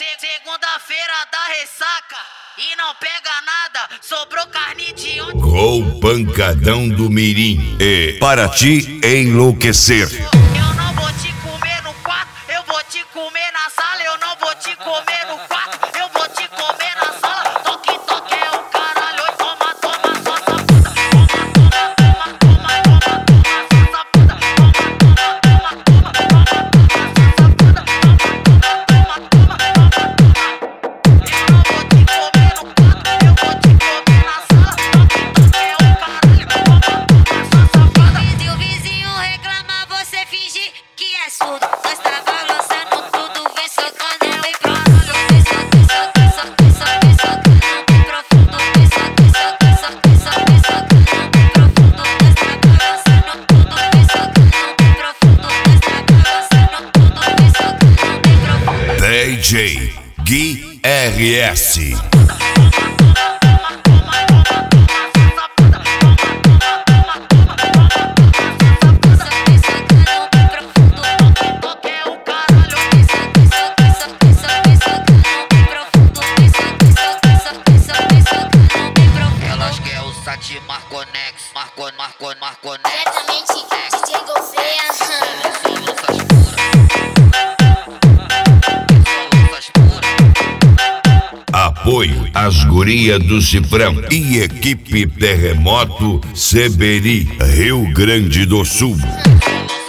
Segunda-feira da ressaca e não pega nada, sobrou carne de ontem. Gol pancadão do Mirim e para te enlouquecer. Eu não vou te comer no quarto, eu vou te comer na sala. Eu não vou te comer no quarto, eu vou te comer na sala. Toque, toque é o caralho, oi, toma, toma, sua sapuda. Toma, toma, toma, toma, toma, sua sapuda. Toma, toma, toma, toma, toma, sua sapuda. Toma, toma, toma, toma, toma, toma. Eu não vou te comer no quarto, eu vou te comer na sala. Toque, toque é o caralho, toma, toma, sua sapuda. Se o vizinho reclamar, você finge que é surdo. Nós tá balançando tudo, vem socando, vem profundo. Vem socando, vem socando, vem socando, bem profundo. Vem socando, vem socando, vem socando, bem profundo. Nós tá balançando tudo, vem socando, bem profundo. Nós tá balançando tudo, vem socando, bem profundo. DJ Gui RS. Elas querem o Sati Marconex, Marconex. Diretamente, DJ Gouveia. Apoio às gurias do Cifrão e equipe Terremoto Seberi, Rio Grande do Sul.